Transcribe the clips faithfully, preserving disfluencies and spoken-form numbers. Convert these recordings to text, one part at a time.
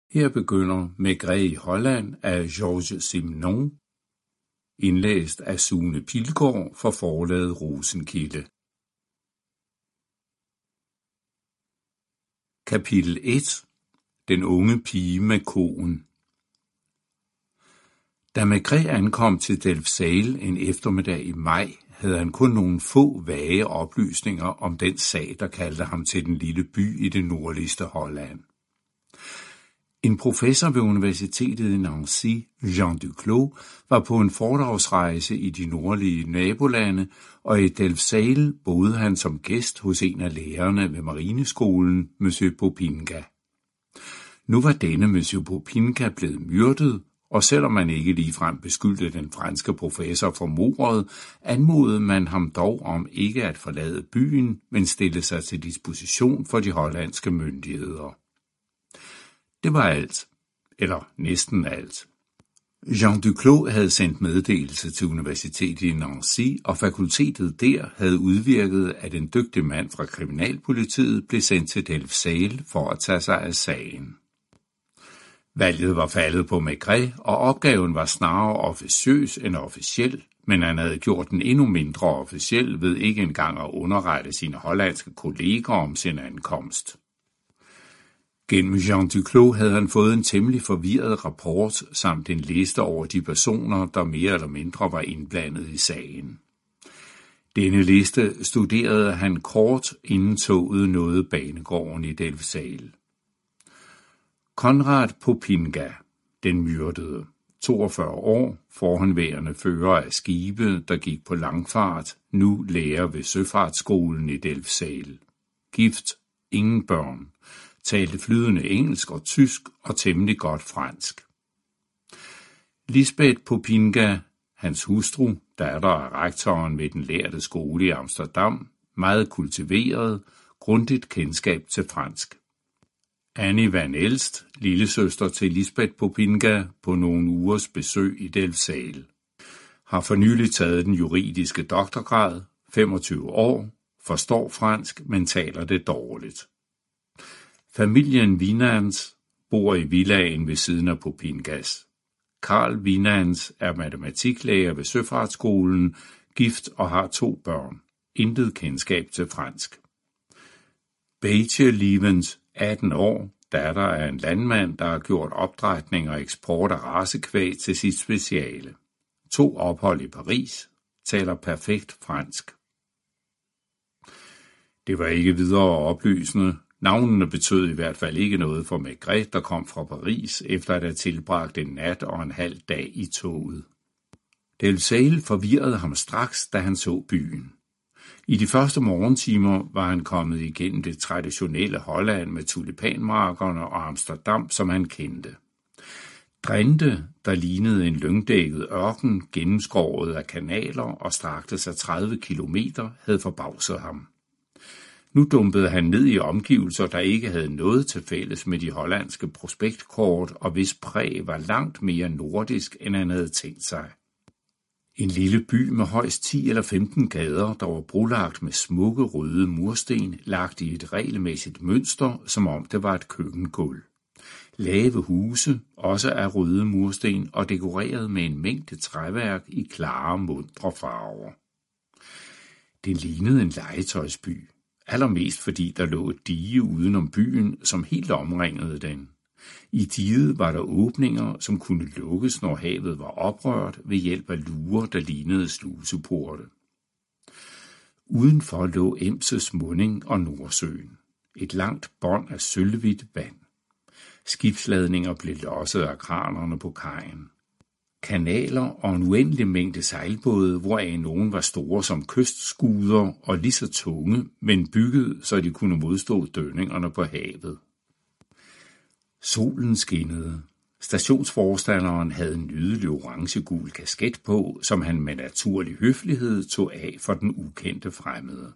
Her begynder Maigret i Holland af Georges Simenon, indlæst af Sune Pilgaard for forlaget Rosenkilde. Kapitel et. Den unge pige med koen. Da Maigret ankom til Delfzijl en eftermiddag i maj, havde han kun nogle få vage oplysninger om den sag, der kaldte ham til den lille by i det nordligste Holland. En professor ved universitetet i Nancy, Jean Duclos, var på en foredragsrejse i de nordlige nabolande, og i Delfzijl boede han som gæst hos en af lærerne ved marineskolen, Monsieur Popinka. Nu var denne Monsieur Popinka blevet myrdet, og selvom man ikke ligefrem beskyldte den franske professor for mordet, anmodede man ham dog om ikke at forlade byen, men stille sig til disposition for de hollandske myndigheder. Det var alt, eller næsten alt. Jean Duclos havde sendt meddelelse til universitetet i Nancy, og fakultetet der havde udvirket, at en dygtig mand fra kriminalpolitiet blev sendt til Delfzijl for at tage sig af sagen. Valget var faldet på Maigret, og opgaven var snarere officiøs end officiel, men han havde gjort den endnu mindre officiel ved ikke engang at underrette sine hollandske kolleger om sin ankomst. Gennem Jean Duclos havde han fået en temmelig forvirret rapport samt en liste over de personer, der mere eller mindre var indblandet i sagen. Denne liste studerede han kort, inden toget nåede banegården i Delfzijl. Konrad Popinka, den myrdede, toogfyrre år, forhenværende fører af skibe, der gik på langfart, nu lærer ved søfartsskolen i Delfzijl. Gift, ingen børn, talte flydende engelsk og tysk og temmelig godt fransk. Lisbeth Popinka, hans hustru, datter af rektoren ved den lærde skole i Amsterdam, meget kultiveret, grundigt kendskab til fransk. Annie Van Elst, lillesøster til Lisbeth Popinka, på nogle ugers besøg i Delfzijl. Har for nylig taget den juridiske doktorgrad, femogtyve år, forstår fransk, men taler det dårligt. Familien Winans bor i villaen ved siden af Popinkas. Karl Winans er matematiklærer ved søfartsskolen, gift og har to børn. Intet kendskab til fransk. Beitje Lievens, atten år, datter af en landmand, der har gjort opdrætning og eksport af racekvæg til sit speciale. To ophold i Paris, taler perfekt fransk. Det var ikke videre oplysende. Navnene betød i hvert fald ikke noget for Maigret, der kom fra Paris, efter at have tilbragt en nat og en halv dag i toget. Delfzijl forvirrede ham straks, da han så byen. I de første morgentimer var han kommet igennem det traditionelle Holland med tulipanmarkerne og Amsterdam, som han kendte. Drenthe, der lignede en lyngdækket ørken, gennemskåret af kanaler og strakte sig tredive kilometer, havde forbavset ham. Nu dumpede han ned i omgivelser, der ikke havde noget til fælles med de hollandske prospektkort, og hvis præg var langt mere nordisk, end han havde tænkt sig. En lille by med højst ti eller femten gader, der var brolagt med smukke røde mursten, lagt i et regelmæssigt mønster, som om det var et køkkengulv. Lave huse, også af røde mursten og dekoreret med en mængde træværk i klare, muntre farver. Det lignede en legetøjsby. Allermest fordi der lå et dige udenom byen, som helt omringede den. I diget var der åbninger, som kunne lukkes, når havet var oprørt ved hjælp af luger, der lignede sluseporte. Udenfor lå Emses munding og Nordsøen. Et langt bånd af sølvhvidt vand. Skibsladninger blev losset af kranerne på kajen. Kanaler og en uendelig mængde sejlbåde, hvoraf nogen var store som kystskuder og lige så tunge, men bygget, så de kunne modstå dønningerne på havet. Solen skinnede. Stationsforstanderen havde en nydelig orangegul kasket på, som han med naturlig høflighed tog af for den ukendte fremmede.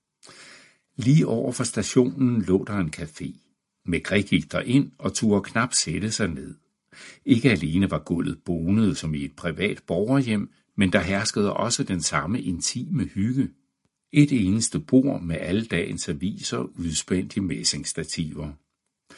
Lige over for stationen lå der en café. Maigret gik derind og turde knap sætte sig ned. Ikke alene var gulvet bonet som i et privat borgerhjem, men der herskede også den samme intime hygge. Et eneste bord med alle dagens aviser udspændt i messingstativer.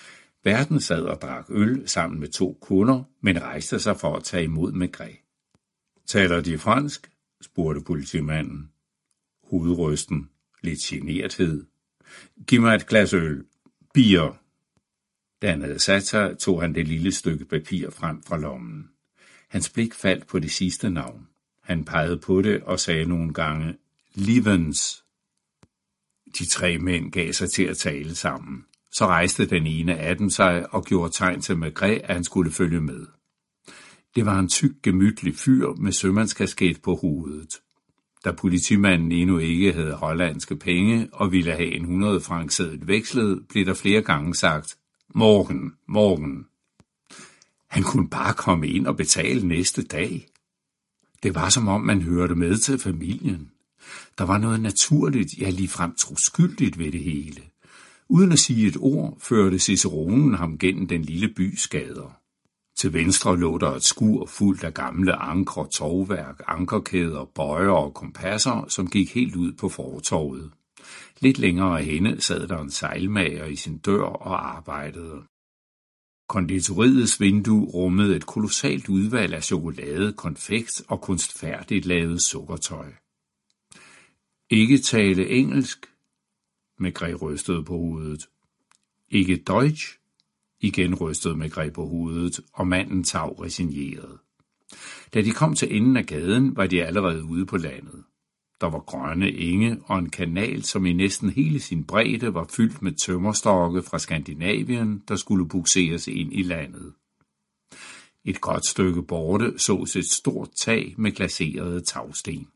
Værten sad og drak øl sammen med to kunder, men rejste sig for at tage imod Maigret. Taler de fransk? Spurgte politimanden. Hovedrysten, lidt generthed. Giv mig et glas øl. Bier. Da han havde sat sig, tog han det lille stykke papir frem fra lommen. Hans blik faldt på det sidste navn. Han pegede på det og sagde nogle gange, Livens. De tre mænd gav sig til at tale sammen. Så rejste den ene af dem sig og gjorde tegn til Maigret, at han skulle følge med. Det var en tyk, gemytlig fyr med sømandskasket på hovedet. Da politimanden endnu ikke havde hollandske penge og ville have en hundrede francs seddel vekslet, blev der flere gange sagt, morgen, morgen. Han kunne bare komme ind og betale næste dag. Det var som om man hørte med til familien. Der var noget naturligt, ja ligefrem troskyldigt ved det hele. Uden at sige et ord, førte ciceronen ham gennem den lille bys gader. Til venstre lå der et skur fuldt af gamle ankre, tovværk, ankerkæder, bøjer og kompasser, som gik helt ud på fortorvet. Lidt længere henne sad der en sejlmager i sin dør og arbejdede. Konditoriets vindue rummede et kolossalt udvalg af chokolade, konfekt og kunstfærdigt lavet sukkertøj. Ikke tale engelsk? Maigret rystede på hovedet. Ikke Deutsch? Igen rystede Maigret på hovedet, og manden tav resigneret. Da de kom til enden af gaden, var de allerede ude på landet. Der var grønne enge og en kanal, som i næsten hele sin bredde var fyldt med tømmerstokke fra Skandinavien, der skulle bugseres ind i landet. Et godt stykke borte sås et stort tag med glaserede tagsten.